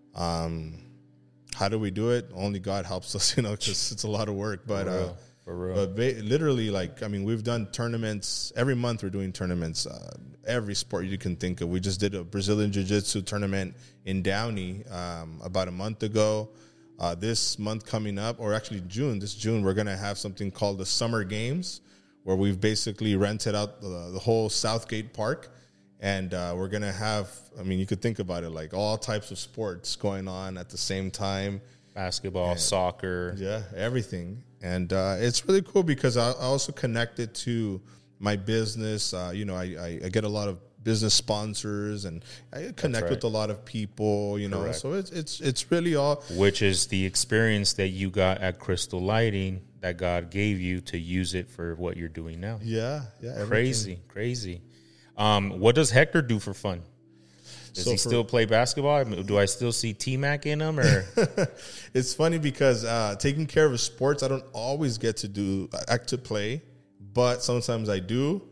Um, how do we do it? Only God helps us, you know, because it's a lot of work. But For real. uh, For real. But ba- literally, like, I mean, we've done tournaments. Every month we're doing tournaments. Uh, every sport you can think of. We just did a Brazilian Jiu-Jitsu tournament in Downey um, about a month ago. Uh, this month coming up, or actually June, this June, we're going to have something called the Summer Games, where we've basically rented out the, the whole Southgate Park. And uh, we're going to have, I mean, you could think about it, like all types of sports going on at the same time. Basketball, and, soccer. Yeah, everything. And uh, it's really cool because I also connected to my business. Uh, you know, I, I, I get a lot of business sponsors and I connect right. with a lot of people, you know. Correct. So it's it's it's really all. Which is the experience that you got at Crystal Lighting that God gave you to use it for what you're doing now. Yeah, yeah. Everything. Crazy, crazy. Um, what does Hector do for fun? Does So he for, still play basketball? Do I still see T-Mac in him? Or it's funny because uh, taking care of sports, I don't always get to do act to play, but sometimes I do.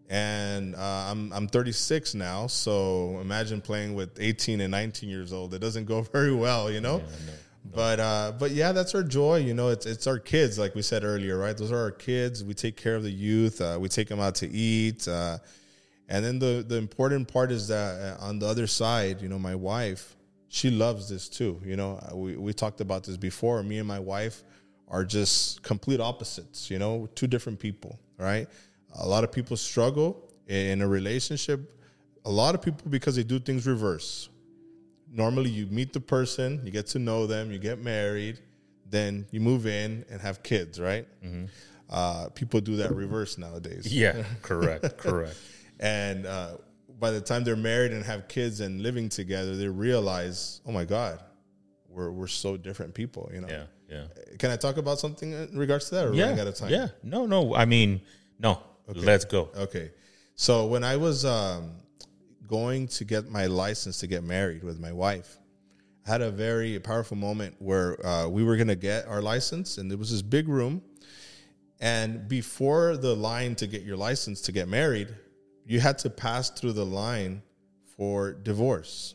And uh, I'm I'm thirty-six now, so imagine playing with eighteen and nineteen years old. It doesn't go very well, you know. Yeah, no, no. But uh, but yeah, that's our joy. You know, it's it's our kids, like we said earlier, right? Those are our kids. We take care of the youth. Uh, we take them out to eat. Uh, And then the, the important part is that on the other side, you know, my wife, she loves this too. You know, we, we talked about this before. Me and my wife are just complete opposites, you know, two different people, right? A lot of people struggle in a relationship. A lot of people, because they do things reverse. Normally you meet the person, you get to know them, you get married, then you move in and have kids, right? Mm-hmm. Uh, people do that reverse nowadays. Yeah, correct, correct. And uh, by the time they're married and have kids and living together, they realize, oh my God, we're we're so different people, you know. Yeah, yeah. Can I talk about something in regards to that, or yeah, running out of time? Yeah, no, no. I mean, no. Okay. Let's go. Okay. So when I was um, going to get my license to get married with my wife, I had a very powerful moment where uh, we were going to get our license, and there was this big room. And before the line to get your license to get married, you had to pass through the line for divorce.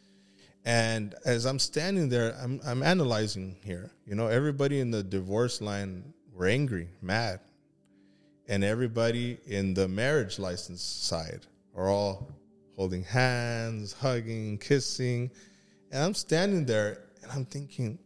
And as I'm standing there, I'm I'm analyzing here. You know, everybody in the divorce line were angry, mad. And everybody in the marriage license side are all holding hands, hugging, kissing. And I'm standing there and I'm thinking,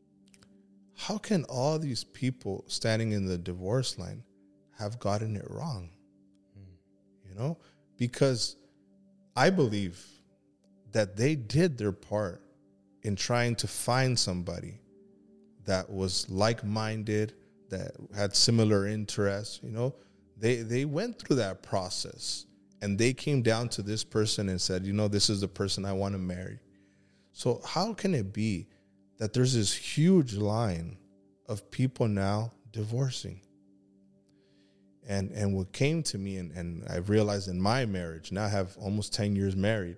how can all these people standing in the divorce line have gotten it wrong? You know, because I believe that they did their part in trying to find somebody that was like-minded, that had similar interests. You know, they they went through that process and they came down to this person and said, you know, this is the person I want to marry. So how can it be that there's this huge line of people now divorcing? And and what came to me, and, and I realized in my marriage, now I have almost ten years married,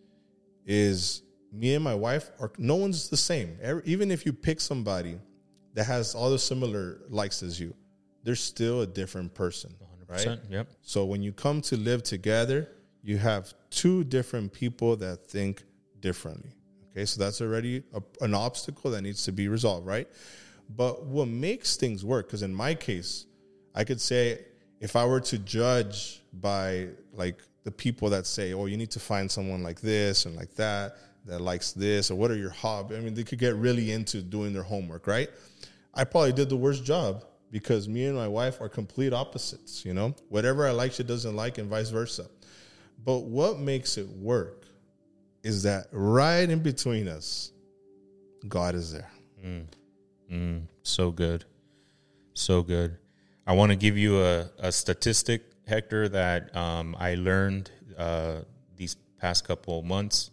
is me and my wife, are no one's the same. Every, even if you pick somebody that has all the similar likes as you, they're still a different person, one hundred percent, right? Yep. So when you come to live together, you have two different people that think differently. Okay, so that's already a, an obstacle that needs to be resolved, right? But what makes things work, because in my case, I could say, if I were to judge by like the people that say, oh, you need to find someone like this and like that, that likes this, or what are your hobbies? I mean, they could get really into doing their homework, right? I probably did the worst job because me and my wife are complete opposites, you know? Whatever I like, she doesn't like, and vice versa. But what makes it work is that right in between us, God is there. Mm. Mm. So good. So good. I want to give you a, a statistic, Hector, that um, I learned uh, these past couple of months.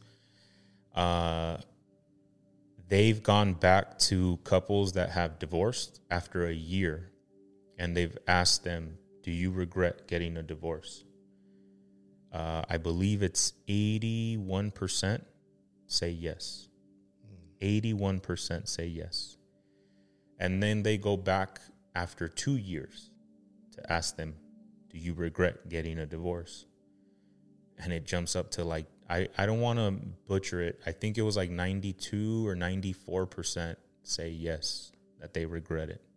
Uh, they've gone back to couples that have divorced after a year, and they've asked them, do you regret getting a divorce? Uh, I believe it's eighty-one percent say yes. eighty-one percent say yes. And then they go back after two years to ask them, do you regret getting a divorce? And it jumps up to like, I, I don't want to butcher it. I think it was like ninety-two or ninety-four percent say yes, that they regret it.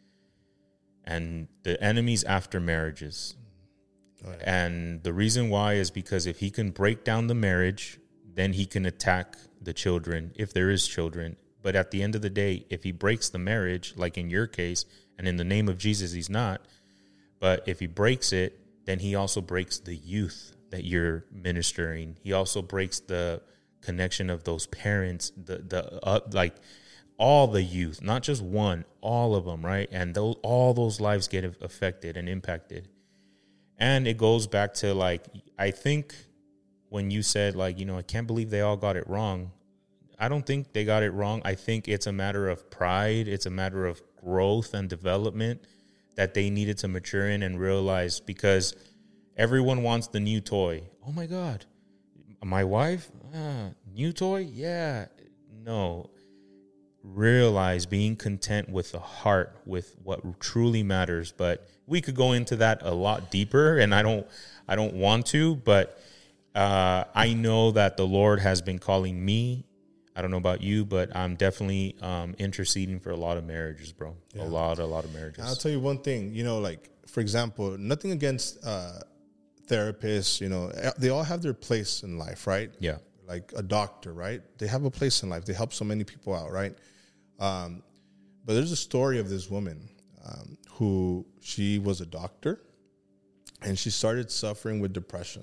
And the enemy's after marriages. Oh, yeah. And the reason why is because if he can break down the marriage, then he can attack the children, if there is children. But at the end of the day, if he breaks the marriage, like in your case, and in the name of Jesus, he's not. But if he breaks it, then he also breaks the youth that you're ministering. He also breaks the connection of those parents, the the uh, like all the youth, not just one, all of them, right? And those, all those lives get affected and impacted. And it goes back to like, I think when you said like, you know, I can't believe they all got it wrong. I don't think they got it wrong. I think it's a matter of pride. It's a matter of growth and development that they needed to mature in and realize, because everyone wants the new toy. Oh, my God. My wife? Ah, new toy? Yeah. No. Realize being content with the heart, with what truly matters. But we could go into that a lot deeper, and I don't I don't want to. But uh, I know that the Lord has been calling me. I don't know about you, but I'm definitely um, interceding for a lot of marriages, bro. Yeah. A lot, a lot of marriages. I'll tell you one thing. You know, like, for example, nothing against uh, therapists. You know, they all have their place in life, right? Yeah. Like a doctor, right? They have a place in life. They help so many people out, right? Um, but there's a story of this woman um, who she was a doctor, and she started suffering with depression.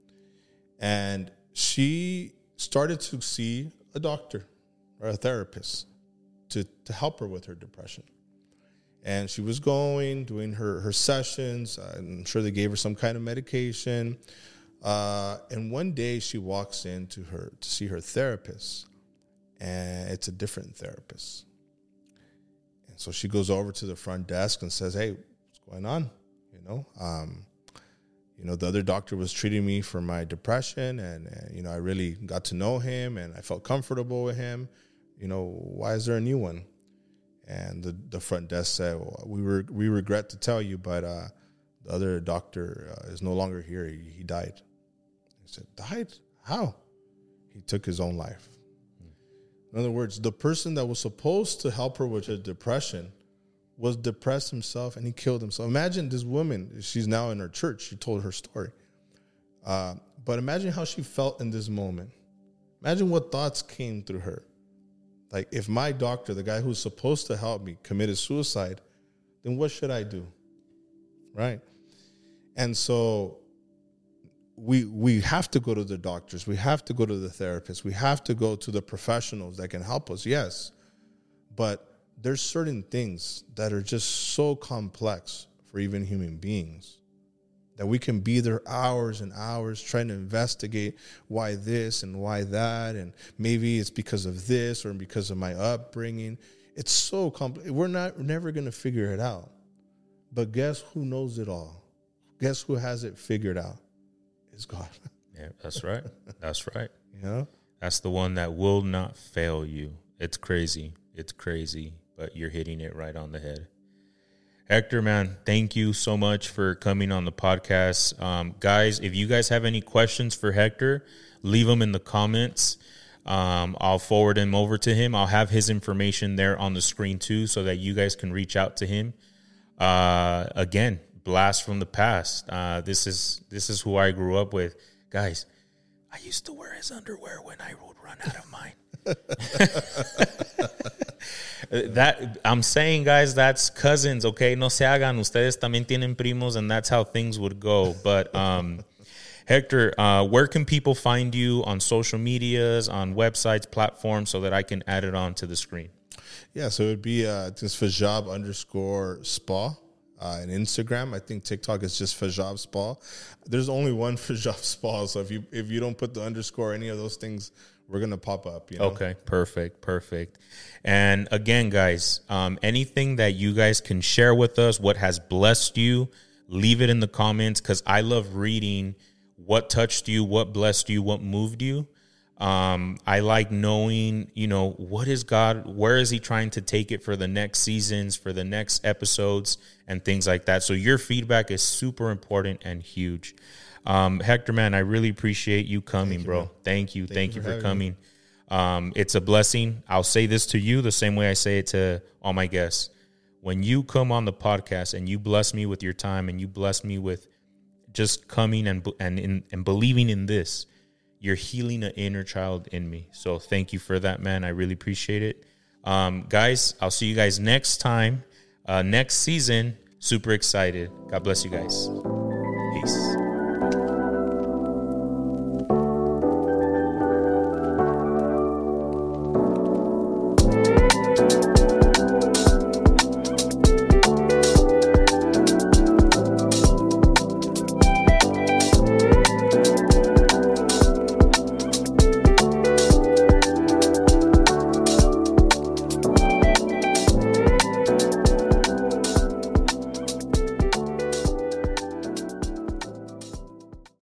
And she started to see a doctor or a therapist to, to help her with her depression. And she was going, doing her, her sessions. I'm sure they gave her some kind of medication. Uh, and one day she walks in to her to see her therapist, and it's a different therapist. And so she goes over to the front desk and says, "Hey, what's going on? You know, um, you know, the other doctor was treating me for my depression, and, and you know, I really got to know him, and I felt comfortable with him. You know, why is there a new one?" And the, the front desk said, well, "We were we regret to tell you, but uh, the other doctor uh, is no longer here. He, he died." I said, "Died? How?" "He took his own life." In other words, the person that was supposed to help her with her depression was depressed himself, and he killed himself. Imagine this woman. She's now in her church. She told her story. Uh, but imagine how she felt in this moment. Imagine what thoughts came through her. Like, if my doctor, the guy who's supposed to help me, committed suicide, then what should I do? Right? And so we we have to go to the doctors. We have to go to the therapists. We have to go to the professionals that can help us, yes. But there's certain things that are just so complex for even human beings that we can be there hours and hours trying to investigate why this and why that, and maybe it's because of this or because of my upbringing. It's so complex. We're not we're never going to figure it out. But guess who knows it all? Guess who has it figured out? It's God. Yeah, that's right. That's right. You know? That's the one that will not fail you. It's crazy. It's crazy, but you're hitting it right on the head. Hector, man, thank you so much for coming on the podcast. Um, guys, if you guys have any questions for Hector, leave them in the comments. Um, I'll forward them over to him. I'll have his information there on the screen too, so that you guys can reach out to him. Uh, again, blast from the past. Uh, this is this is who I grew up with. Guys, I used to wear his underwear when I would run out of mine. That I'm saying, guys, that's cousins, okay? No se hagan. Ustedes también tienen primos, and that's how things would go. But um, Hector, uh, where can people find you on social medias, on websites, platforms, so that I can add it on to the screen? Yeah, so it would be uh, just Fajab underscore spa. Uh, and Instagram, I think TikTok is just Fajab Spa. There's only one Fajab Spa, so if you if you don't put the underscore or any of those things, we're gonna pop up. You know? Okay, perfect, perfect. And again, guys, um, anything that you guys can share with us, what has blessed you, leave it in the comments, because I love reading what touched you, what blessed you, what moved you. Um, I like knowing, you know, what is God, where is he trying to take it for the next seasons, for the next episodes and things like that. So your feedback is super important and huge. Um, Hector, man, I really appreciate you coming, Thank you, bro. Man. Thank you. Thank, Thank you for, for coming. Um, it's a blessing. I'll say this to you the same way I say it to all my guests. When you come on the podcast and you bless me with your time and you bless me with just coming and and in, and believing in this, you're healing an inner child in me. So thank you for that, man. I really appreciate it. Um, guys, I'll see you guys next time, uh, next season. Super excited. God bless you guys. Peace.